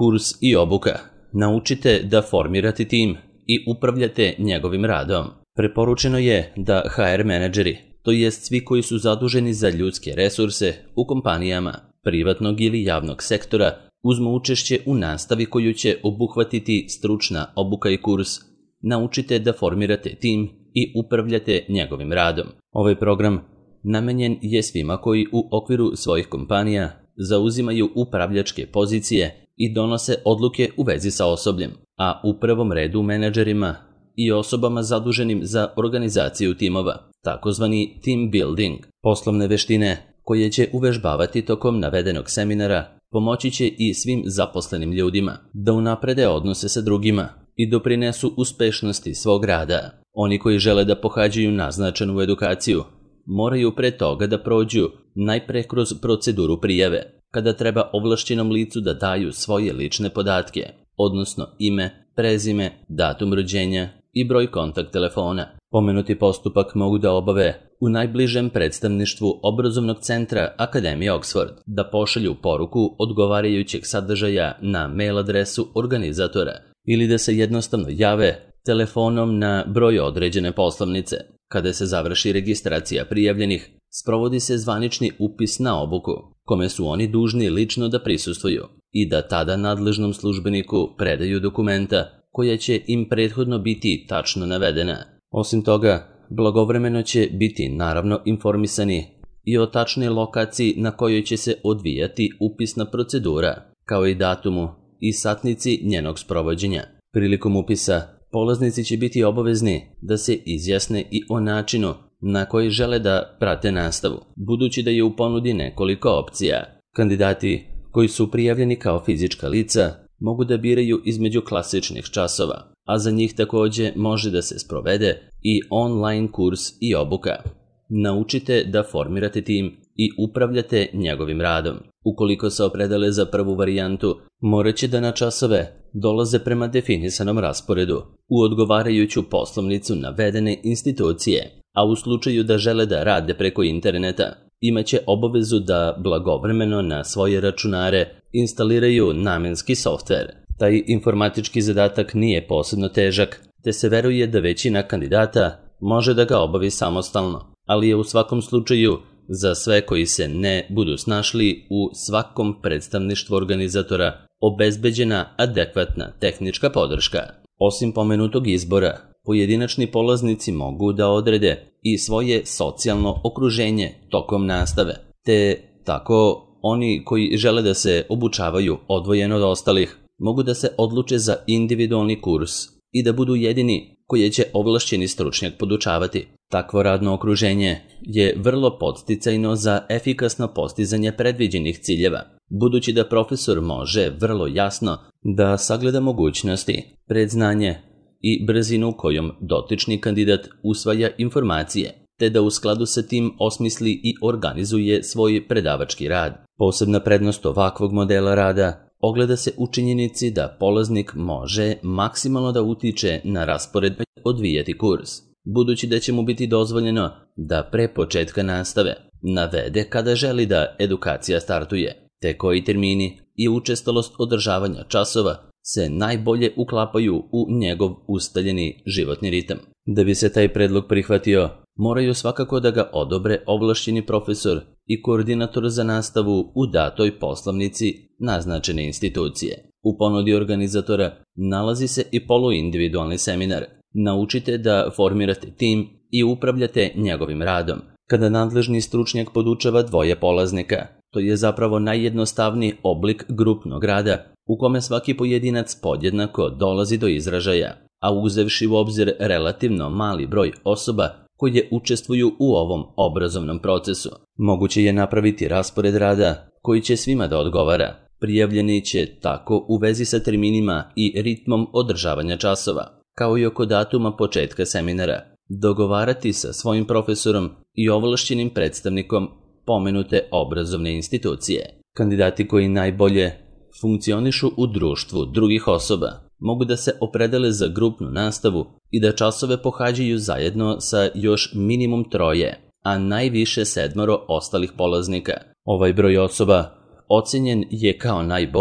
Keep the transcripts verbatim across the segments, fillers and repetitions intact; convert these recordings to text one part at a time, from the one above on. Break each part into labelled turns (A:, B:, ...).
A: Kurs i obuka. Naučite da formirate tim i upravljate njegovim radom. Preporučeno je da H R menadžeri, to jest svi koji su zaduženi za ljudske resurse u kompanijama privatnog ili javnog sektora, uzmu učešće u nastavi koju će obuhvatiti stručna obuka i kurs. Naučite da formirate tim i upravljate njegovim radom. Ovaj program namenjen je svima koji u okviru svojih kompanija zauzimaju upravljačke pozicije i donose odluke u vezi sa osobljem, a u prvom redu menadžerima i osobama zaduženim za organizaciju timova, takozvani team building. Poslovne veštine koje će uvežbavati tokom navedenog seminara pomoći će i svim zaposlenim ljudima da unaprede odnose sa drugima i doprinesu uspešnosti svog rada. Oni koji žele da pohađaju naznačenu edukaciju moraju pre toga da prođu najpre kroz proceduru prijave, kada treba ovlašćenom licu da daju svoje lične podatke, odnosno ime, prezime, datum rođenja i broj kontakt telefona. Pomenuti postupak mogu da obave u najbližem predstavništvu obrazovnog centra Akademije Oxford, da pošalju poruku odgovarajućeg sadržaja na mail adresu organizatora ili da se jednostavno jave telefonom na broj određene poslovnice. Kada se završi registracija prijavljenih, sprovodi se zvanični upis na obuku, kome su oni dužni lično da prisustvuju i da tada nadležnom službeniku predaju dokumenta koja će im prethodno biti tačno navedena. Osim toga, blagovremeno će biti naravno informisani i o tačnoj lokaciji na kojoj će se odvijati upisna procedura, kao i datumu i satnici njenog sprovođenja. Prilikom upisa, polaznici će biti obavezni da se izjasne i o načinu na koji žele da prate nastavu, budući da je u ponudi nekoliko opcija. Kandidati koji su prijavljeni kao fizička lica mogu da biraju između klasičnih časova, a za njih takođe može da se sprovede i online kurs i obuka. Naučite da formirate tim i upravljate njegovim radom. Ukoliko se opredele za prvu varijantu, morat će da na časove dolaze prema definisanom rasporedu u odgovarajuću poslovnicu navedene institucije, a u slučaju da žele da rade preko interneta, imaće obavezu da blagovremeno na svoje računare instaliraju namenski softver. Taj informatički zadatak nije posebno težak, te se veruje da većina kandidata može da ga obavi samostalno, ali je u svakom slučaju za sve koji se ne budu snašli u svakom predstavništvu organizatora obezbeđena adekvatna tehnička podrška. Osim pomenutog izbora, pojedinačni polaznici mogu da odrede i svoje socijalno okruženje tokom nastave, te tako oni koji žele da se obučavaju odvojeno od ostalih mogu da se odluče za individualni kurs i da budu jedini koje će ovlašćeni stručnjak podučavati. Takvo radno okruženje je vrlo podsticajno za efikasno postizanje predviđenih ciljeva, budući da profesor može vrlo jasno da sagleda mogućnosti, predznanje i brzinu kojom dotični kandidat usvaja informacije, te da u skladu sa tim osmisli i organizuje svoj predavački rad. Posebna prednost ovakvog modela rada ogleda se u činjenici da polaznik može maksimalno da utiče na raspored odvijati kurs, budući da će mu biti dozvoljeno da pre početka nastave navede kada želi da edukacija startuje, te koji termini i učestalost održavanja časova se najbolje uklapaju u njegov ustaljeni životni ritam. Da bi se taj predlog prihvatio, moraju svakako da ga odobre ovlašćeni profesor i koordinator za nastavu u datoj poslovnici naznačene institucije. U ponudi organizatora nalazi se i poluindividualni seminar. Naučite da formirate tim i upravljate njegovim radom. Kada nadležni stručnjak podučava dvoje polaznika, to je zapravo najjednostavniji oblik grupnog rada u kome svaki pojedinac podjednako dolazi do izražaja, a uzevši u obzir relativno mali broj osoba koje učestvuju u ovom obrazovnom procesu, moguće je napraviti raspored rada koji će svima da odgovara. Prijavljeni će tako u vezi sa terminima i ritmom održavanja časova, kao i oko datuma početka seminara, dogovarati sa svojim profesorom i ovlašćenim predstavnikom pomenute obrazovne institucije. Kandidati koji najbolje funkcionišu u društvu drugih osoba mogu da se opredele za grupnu nastavu i da časove pohađaju zajedno sa još minimum troje, a najviše sedmoro ostalih polaznika. Ovaj broj osoba ocenjen je kao najbolji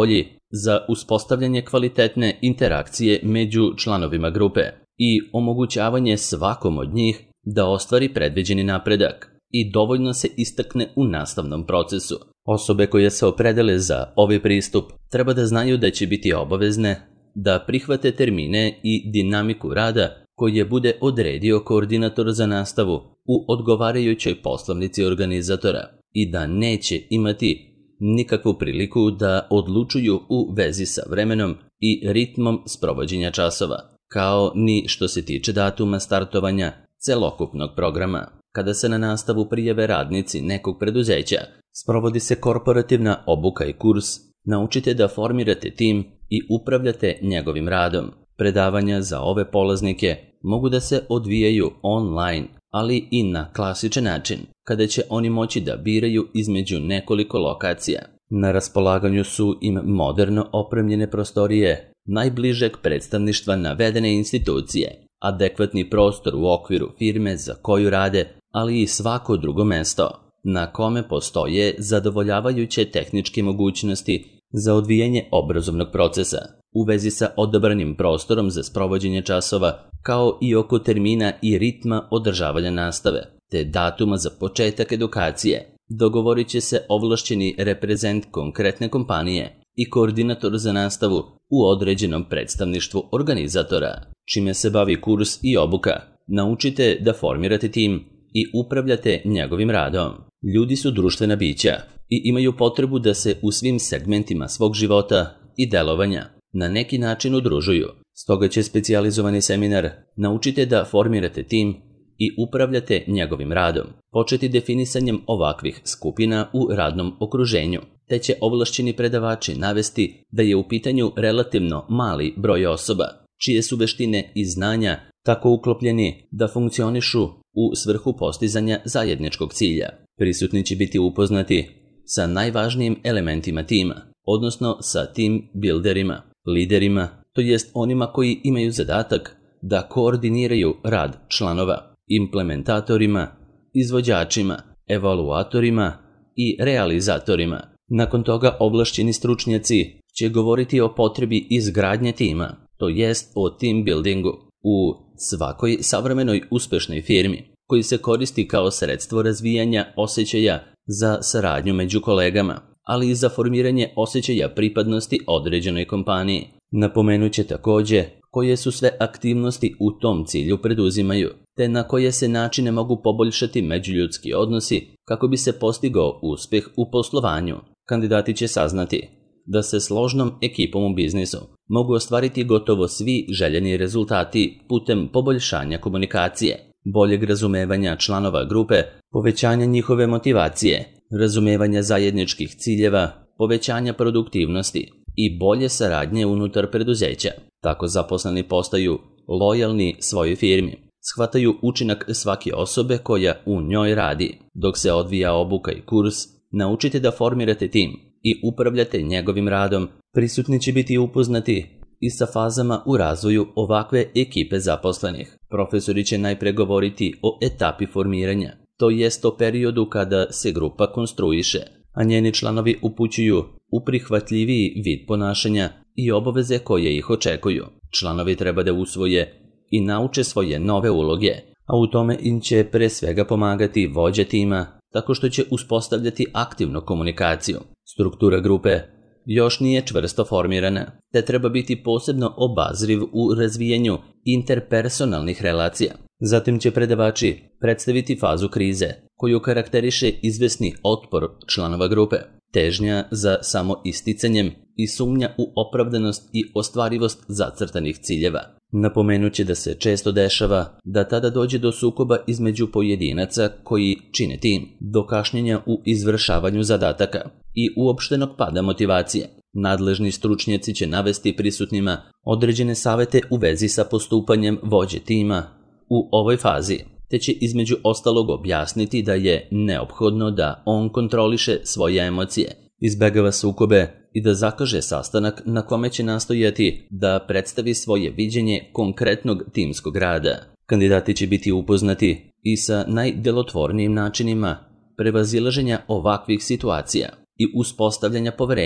A: za uspostavljanje kvalitetne interakcije među članovima grupe i omogućavanje svakom od njih da ostvari predviđeni napredak i dovoljno se istakne u nastavnom procesu. Osobe koje se opredele za ovaj pristup treba da znaju da će biti obavezne da prihvate termine i dinamiku rada koje bude odredio koordinator za nastavu u odgovarajućoj poslovnici organizatora i da neće imati nikakvu priliku da odlučuju u vezi sa vremenom i ritmom sprovođenja časova, kao ni što se tiče datuma startovanja celokupnog programa. Kada se na nastavu prijave radnici nekog preduzeća, sprovodi se korporativna obuka i kurs, naučite da formirate tim i upravljate njegovim radom. Predavanja za ove polaznike mogu da se odvijaju online, ali i na klasičan način, kada će oni moći da biraju između nekoliko lokacija. Na raspolaganju su im moderno opremljene prostorije najbližeg predstavništva navedene institucije, adekvatni prostor u okviru firme za koju rade, ali i svako drugo mesto na kome postoje zadovoljavajuće tehničke mogućnosti za odvijanje obrazovnog procesa u vezi sa odabranim prostorom za sprovođenje časova, kao i oko termina i ritma održavanja nastave, te datuma za početak edukacije. Dogovorit će se ovlašćeni reprezent konkretne kompanije i koordinator za nastavu u određenom predstavništvu organizatora. Čime se bavi kurs i obuka? Naučite da formirate tim i upravljate njegovim radom. Ljudi su društvena bića i imaju potrebu da se u svim segmentima svog života i delovanja na neki način udružuju. Stoga će specijalizovani seminar Naučite da formirate tim i upravljate njegovim radom početi definisanjem ovakvih skupina u radnom okruženju, te će ovlašćeni predavači navesti da je u pitanju relativno mali broj osoba, čije su veštine i znanja tako uklopljeni da funkcionišu u svrhu postizanja zajedničkog cilja. Prisutni će biti upoznati sa najvažnijim elementima tima, odnosno sa tim builderima, liderima, to jest onima koji imaju zadatak da koordiniraju rad članova, implementatorima, izvođačima, evaluatorima i realizatorima. Nakon toga ovlašćeni stručnjaci će govoriti o potrebi izgradnje tima, to jest o team buildingu u svakoj savremenoj uspešnoj firmi, koji se koristi kao sredstvo razvijanja osjećaja za saradnju među kolegama, ali i za formiranje osjećaja pripadnosti određenoj kompaniji. Napomenut će takođe koje su sve aktivnosti u tom cilju preduzimaju, te na koje se načine mogu poboljšati međuljudski odnosi kako bi se postigao uspeh u poslovanju. Kandidati će saznati da se složnom ekipom u biznisu mogu ostvariti gotovo svi željeni rezultati putem poboljšanja komunikacije, boljeg razumevanja članova grupe, povećanja njihove motivacije, razumevanja zajedničkih ciljeva, povećanja produktivnosti i bolje saradnje unutar preduzeća. Tako zaposleni postaju lojalni svojoj firmi, shvataju učinak svake osobe koja u njoj radi. Dok se odvija obuka i kurs, naučite da formirate tim i upravljate njegovim radom. Prisutni će biti upoznati i sa fazama u razvoju ovakve ekipe zaposlenih. Profesori će najpre govoriti o etapi formiranja, to jest o periodu kada se grupa konstruiše, a njeni članovi upućuju u prihvatljiviji vid ponašanja i obaveze koje ih očekuju. Članovi treba da usvoje i nauče svoje nove uloge, a u tome im će pre svega pomagati vođa tima tako što će uspostavljati aktivnu komunikaciju. Struktura grupe još nije čvrsto formirana, te treba biti posebno obazriv u razvijanju interpersonalnih relacija. Zatim će predavači predstaviti fazu krize, koju karakteriše izvesni otpor članova grupe, težnja za samoisticanjem i sumnja u opravdanost i ostvarivost zacrtanih ciljeva. Napomenut će da se često dešava da tada dođe do sukoba između pojedinaca koji čine tim, do kašnjenja u izvršavanju zadataka i uopštenog pada motivacije. Nadležni stručnjaci će navesti prisutnima određene savete u vezi sa postupanjem vođe tima u ovoj fazi, te će između ostalog objasniti da je neophodno da on kontroliše svoje emocije, izbegava sukobe i da zakaže sastanak na kome će nastojati da predstavi svoje viđenje konkretnog timskog rada. Kandidati će biti upoznati i sa najdelotvornijim načinima prevazilaženja ovakvih situacija i uspostavljanja poverenja,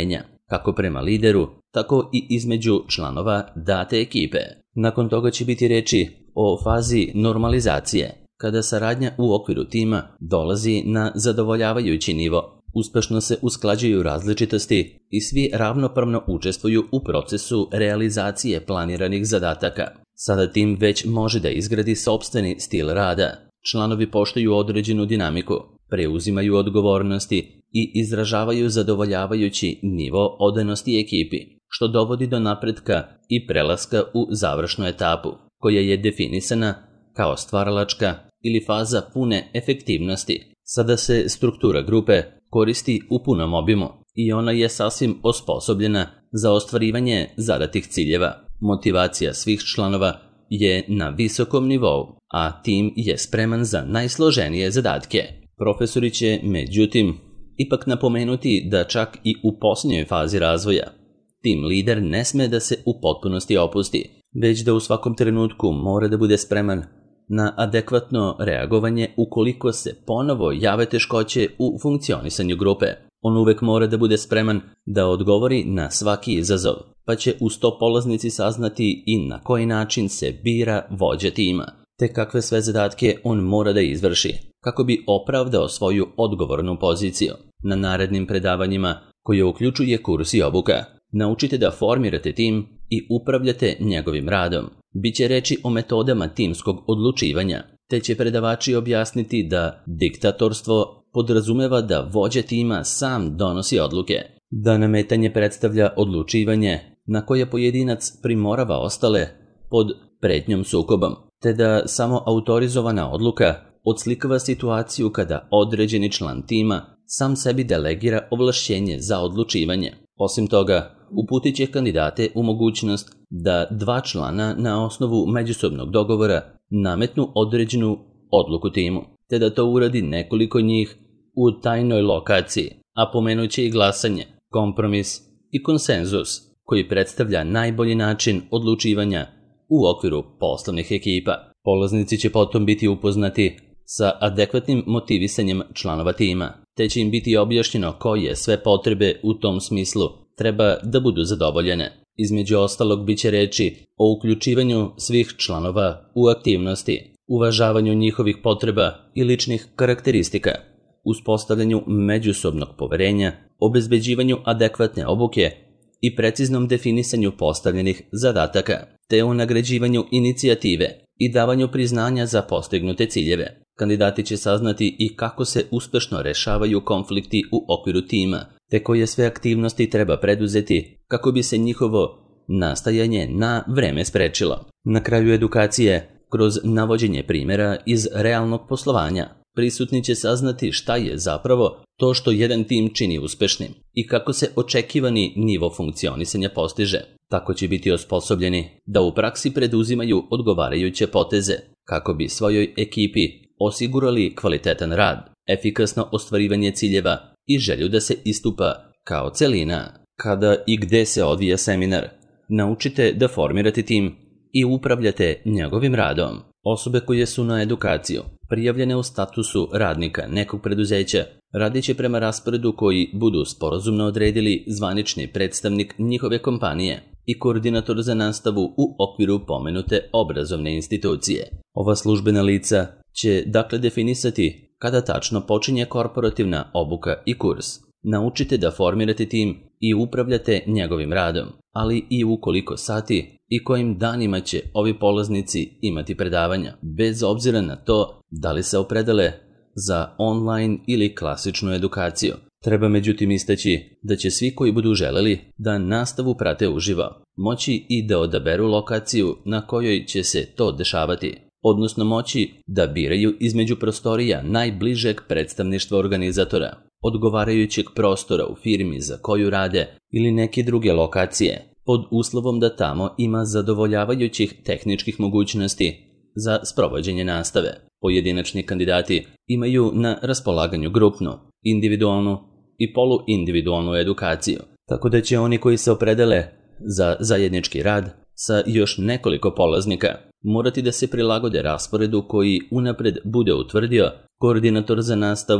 A: kako prema lideru, tako i između članova date ekipe. Nakon toga će biti reči o fazi normalizacije, kada saradnja u okviru tima dolazi na zadovoljavajući nivo. Uspešno se usklađuju različitosti i svi ravnopravno učestvuju u procesu realizacije planiranih zadataka. Sada tim već može da izgradi sopstveni stil rada. Članovi poštuju određenu dinamiku, preuzimaju odgovornosti i izražavaju zadovoljavajući nivo odanosti ekipi, što dovodi do napretka i prelaska u završnu etapu, koja je definisana kao stvaralačka ili faza pune efektivnosti. Sada se struktura grupe koristi u punom obimu i ona je sasvim osposobljena za ostvarivanje zadatih ciljeva. Motivacija svih članova je na visokom nivou, a tim je spreman za najsloženije zadatke. Profesori će, međutim, ipak napomenuti da čak i u posljednjoj fazi razvoja tim lider ne sme da se u potpunosti opusti, već da u svakom trenutku mora da bude spreman na adekvatno reagovanje ukoliko se ponovo jave teškoće u funkcionisanju grupe. On uvek mora da bude spreman da odgovori na svaki izazov, pa će uz to polaznici saznati i na koji način se bira vođa tima, te kakve sve zadatke on mora da izvrši, kako bi opravdao svoju odgovornu poziciju. Na narednim predavanjima, koje uključuje kurs i obuka, naučite da formirate tim i upravljate njegovim radom. Biće reči o metodama timskog odlučivanja, te će predavači objasniti da diktatorstvo podrazumeva da vođa tima sam donosi odluke, da nametanje predstavlja odlučivanje na koje pojedinac primorava ostale pod pretnjom sukobom, te da samo autorizovana odluka odslikava situaciju kada određeni član tima sam sebi delegira ovlašćenje za odlučivanje. Osim toga, uputit će kandidate u mogućnost da dva člana na osnovu međusobnog dogovora nametnu određenu odluku timu, te da to uradi nekoliko njih u tajnoj lokaciji, a pomenuće i glasanje, kompromis i konsenzus, koji predstavlja najbolji način odlučivanja u okviru poslovnih ekipa. Polaznici će potom biti upoznati sa adekvatnim motivisanjem članova tima, te će im biti objašnjeno koje sve potrebe u tom smislu treba da budu zadovoljene. Između ostalog biće reči o uključivanju svih članova u aktivnosti, uvažavanju njihovih potreba i ličnih karakteristika, uspostavljanju međusobnog poverenja, obezbeđivanju adekvatne obuke i preciznom definisanju postavljenih zadataka, te o nagrađivanju inicijative i davanju priznanja za postignute ciljeve. Kandidati će saznati i kako se uspešno rešavaju konflikti u okviru tima, te koje sve aktivnosti treba preduzeti kako bi se njihovo nastajanje na vreme sprečilo. Na kraju edukacije, kroz navođenje primjera iz realnog poslovanja, prisutni će saznati šta je zapravo to što jedan tim čini uspešnim i kako se očekivani nivo funkcionisanja postiže. Tako će biti osposobljeni da u praksi preduzimaju odgovarajuće poteze kako bi svojoj ekipi osigurali kvalitetan rad, efikasno ostvarivanje ciljeva i želju da se istupa kao celina. Kada i gde se odvija seminar, naučite da formirate tim i upravljate njegovim radom. Osobe koje su na edukaciju prijavljene u statusu radnika nekog preduzeća radit će prema rasporedu koji budu sporazumno odredili zvanični predstavnik njihove kompanije i koordinator za nastavu u okviru pomenute obrazovne institucije. Ova službena lica će dakle definisati kada tačno počinje korporativna obuka i kurs. Naučite da formirate tim i upravljate njegovim radom, ali i u koliko sati i kojim danima će ovi polaznici imati predavanja, bez obzira na to da li se opredele za online ili klasičnu edukaciju. Treba međutim istaći da će svi koji budu želeli da nastavu prate uživo moći i da odaberu lokaciju na kojoj će se to dešavati, odnosno moći da biraju između prostorija najbližeg predstavništva organizatora, odgovarajućeg prostora u firmi za koju rade ili neke druge lokacije, pod uslovom da tamo ima zadovoljavajućih tehničkih mogućnosti za sprovođenje nastave. Pojedinačni kandidati imaju na raspolaganju grupnu, individualnu i poluindividualnu edukaciju, tako da će oni koji se opredele za zajednički rad sa još nekoliko polaznika morati da se prilagode rasporedu koji unapred bude utvrdio koordinator za nastavu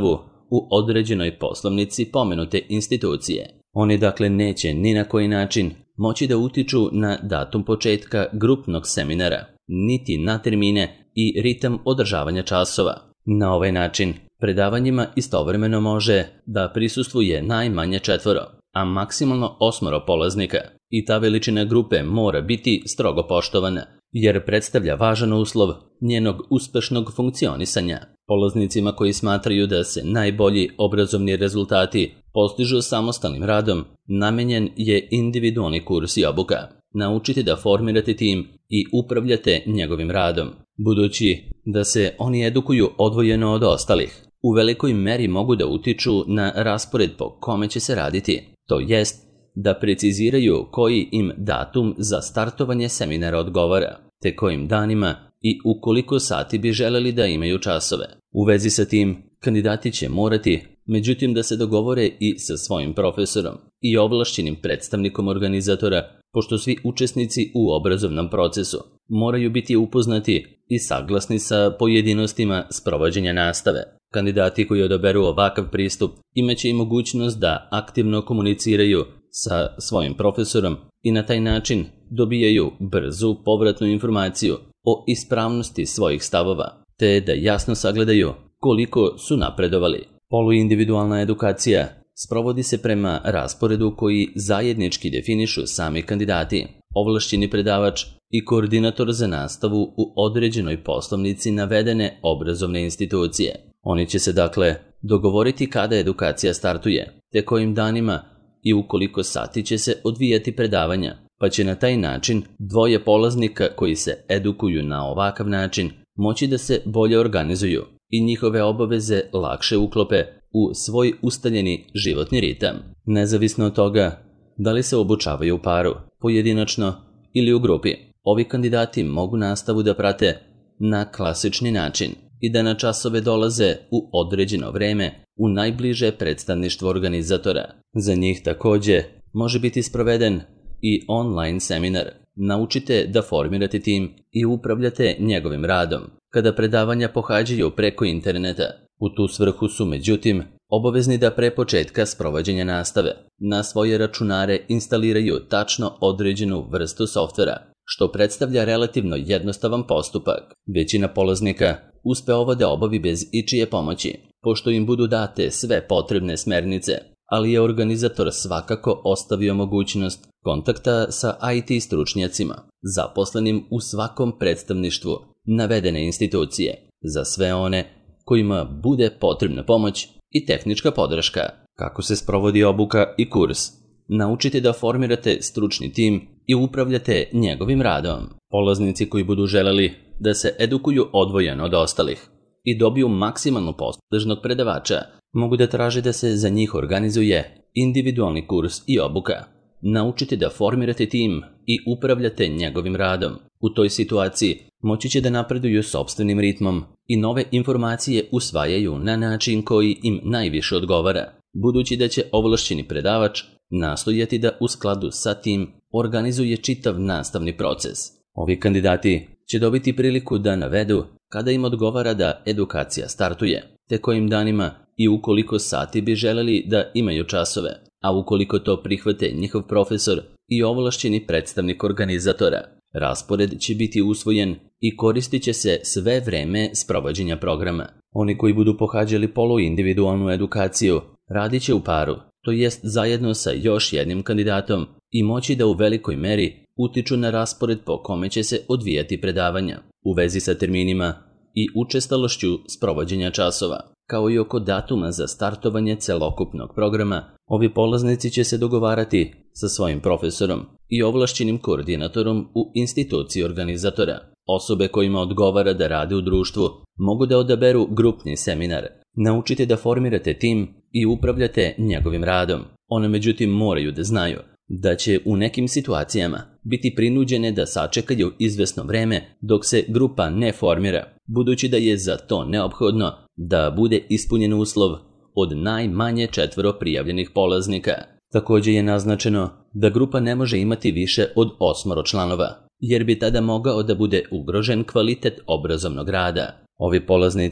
A: u određenoj poslovnici pomenute institucije. Oni dakle neće ni na koji način moći da utiču na datum početka grupnog seminara, niti na termine i ritam održavanja časova. Na ovaj način predavanjima istovremeno može da prisustvuje najmanje četvoro, a maksimalno osmoro polaznika, i ta veličina grupe mora biti strogo poštovana, jer predstavlja važan uslov njenog uspešnog funkcionisanja. Polaznicima koji smatraju da se najbolji obrazovni rezultati postižu samostalnim radom, namenjen je individualni kurs i obuka. Naučite da formirate tim i upravljate njegovim radom. Budući da se oni edukuju odvojeno od ostalih, u velikoj meri mogu da utiču na raspored po kome će se raditi, to jest da preciziraju koji im datum za startovanje seminara odgovara, te kojim danima i u koliko sati bi želeli da imaju časove. U vezi sa tim, kandidati će morati, međutim, da se dogovore i sa svojim profesorom i ovlašćenim predstavnikom organizatora, pošto svi učesnici u obrazovnom procesu moraju biti upoznati i saglasni sa pojedinostima sprovođenja nastave. Kandidati koji odaberu ovakav pristup imaće i mogućnost da aktivno komuniciraju sa svojim profesorom i na taj način dobijaju brzu povratnu informaciju o ispravnosti svojih stavova, te da jasno sagledaju koliko su napredovali. Poluindividualna edukacija sprovodi se prema rasporedu koji zajednički definišu sami kandidati, ovlašćeni predavač i koordinator za nastavu u određenoj poslovnici navedene obrazovne institucije. Oni će se dakle dogovoriti kada edukacija startuje, te kojim danima i u koliko sati će se odvijati predavanja, pa će na taj način dvoje polaznika koji se edukuju na ovakav način moći da se bolje organizuju i njihove obaveze lakše uklope u svoj ustaljeni životni ritam. Nezavisno od toga da li se obučavaju u paru, pojedinačno ili u grupi, ovi kandidati mogu nastavu da prate na klasični način i da na časove dolaze u određeno vreme u najbliže predstavništvo organizatora. Za njih takođe može biti sproveden i online seminar. Naučite da formirate tim i upravljate njegovim radom. Kada predavanja pohađaju preko interneta, u tu svrhu su, međutim, obavezni da pre početka sprovođenja nastave na svoje računare instaliraju tačno određenu vrstu softvera, što predstavlja relativno jednostavan postupak. Većina polaznika uspe ovo da obavi bez ičije pomoći, pošto im budu date sve potrebne smernice, ali je organizator svakako ostavio mogućnost kontakta sa I T stručnjacima, zaposlenim u svakom predstavništvu navedene institucije, za sve one kojima bude potrebna pomoć i tehnička podrška. Kako se sprovodi obuka i kurs? Naučite da formirate stručni tim i upravljate njegovim radom. Polaznici koji budu želeli da se edukuju odvojeno od ostalih i dobiju maksimalnu poslužnog predavača, mogu da traže da se za njih organizuje individualni kurs i obuka. Naučite da formirate tim i upravljate njegovim radom. U toj situaciji moći će da napreduju sopstvenim ritmom i nove informacije usvajaju na način koji im najviše odgovara, budući da će ovlašćeni predavač nastojati da u skladu sa tim organizuje čitav nastavni proces. Ovi kandidati će dobiti priliku da navedu kada im odgovara da edukacija startuje, te kojim danima i u koliko sati bi želeli da imaju časove, a ukoliko to prihvate njihov profesor i ovlašćeni predstavnik organizatora. Raspored će biti usvojen i koristit će se sve vreme sprovođenja programa. Oni koji budu pohađali poluindividualnu edukaciju radit će u paru, to jest zajedno sa još jednim kandidatom, i moći da u velikoj meri utiču na raspored po kome će se odvijati predavanja, u vezi sa terminima i učestalošću sprovođenja časova, kao i oko datuma za startovanje celokupnog programa. Ovi polaznici će se dogovarati sa svojim profesorom i ovlašćenim koordinatorom u instituciji organizatora. Osobe kojima odgovara da rade u društvu mogu da odaberu grupni seminar. Naučite da formirate tim i upravljate njegovim radom. One međutim moraju da znaju da će u nekim situacijama biti prinuđene da sačekaju izvesno vreme dok se grupa ne formira, budući da je za to neophodno da bude ispunjen uslov od najmanje četvoro prijavljenih polaznika. Također je naznačeno da grupa ne može imati više od osmoro članova, jer bi tada mogao da bude ugrožen kvalitet obrazovnog rada. Ovi polaznici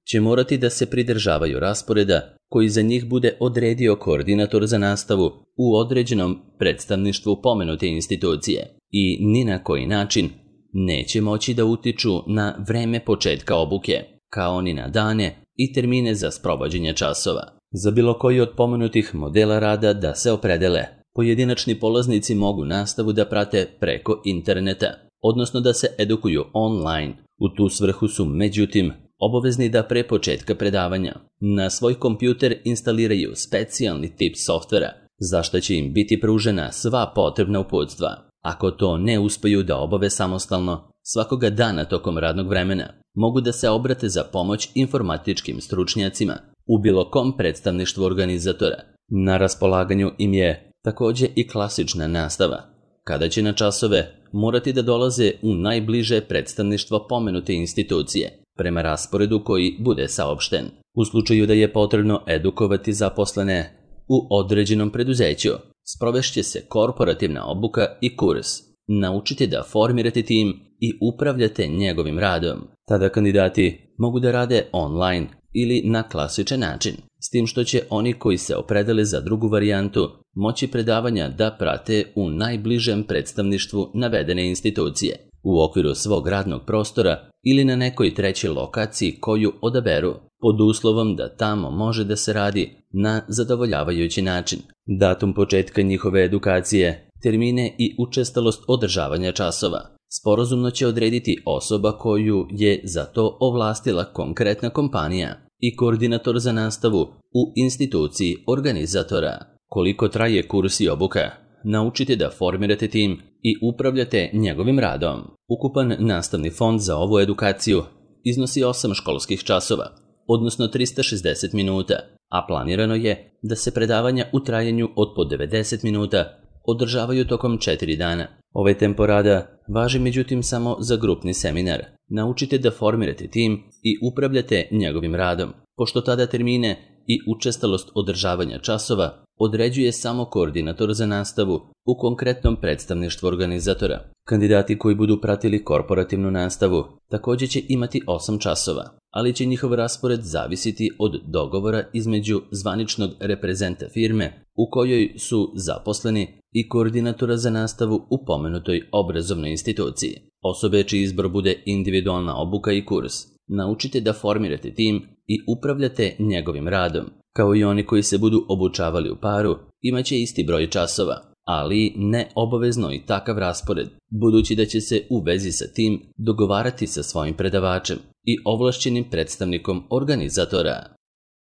A: će morati da se pridržavaju rasporeda koji za njih bude odredio koordinator za nastavu u određenom predstavništvu pomenute institucije i ni na koji način neće moći da utiču na vreme početka obuke, kao ni na dane i termine za sprovođenje časova. Za bilo koji od pomenutih modela rada da se opredele, pojedinačni polaznici mogu nastavu da prate preko interneta, odnosno da se edukuju online. U tu svrhu su, međutim, obavezni da pre početka predavanja na svoj kompjuter instaliraju specijalni tip softvera, za što će im biti pružena sva potrebna uputstva. Ako to ne uspeju da obave samostalno, svakoga dana tokom radnog vremena mogu da se obrate za pomoć informatičkim stručnjacima u bilo kom predstavništvu organizatora. Na raspolaganju im je takođe i klasična nastava, kada će na časove morati da dolaze u najbliže predstavništvo pomenute institucije, prema rasporedu koji bude saopšten. U slučaju da je potrebno edukovati zaposlene u određenom preduzeću, sprovešće se korporativna obuka i kurs. Naučite da formirate tim i upravljate njegovim radom. Tada kandidati mogu da rade online ili na klasičan način, s tim što će oni koji se opredele za drugu varijantu moći predavanja da prate u najbližem predstavništvu navedene institucije, u okviru svog radnog prostora ili na nekoj trećoj lokaciji koju odaberu, pod uslovom da tamo može da se radi na zadovoljavajući način. Datum početka njihove edukacije, termine i učestalost održavanja časova sporazumno će odrediti osoba koju je za to ovlastila konkretna kompanija i koordinator za nastavu u instituciji organizatora. Koliko traje kurs i obuka? Naučite da formirate tim i upravljate njegovim radom. Ukupan nastavni fond za ovu edukaciju iznosi osam školskih časova, odnosno trista šezdeset minuta, a planirano je da se predavanja u trajanju od po devedeset minuta održavaju tokom četiri dana. Ovaj tempo rada važi međutim samo za grupni seminar. Naučite da formirate tim i upravljate njegovim radom, pošto tada termine i učestalost održavanja časova određuje samo koordinator za nastavu u konkretnom predstavništvu organizatora. Kandidati koji budu pratili korporativnu nastavu također će imati osam časova, ali će njihov raspored zavisiti od dogovora između zvaničnog reprezenta firme u kojoj su zaposleni i koordinatora za nastavu u pomenutoj obrazovnoj instituciji. Osobe čiji izbor bude individualna obuka i kurs. Naučite da formirate tim i upravljate njegovim radom. Kao i oni koji se budu obučavali u paru, imaće isti broj časova, ali ne obavezno i takav raspored, budući da će se u vezi sa tim dogovarati sa svojim predavačem i ovlašćenim predstavnikom organizatora.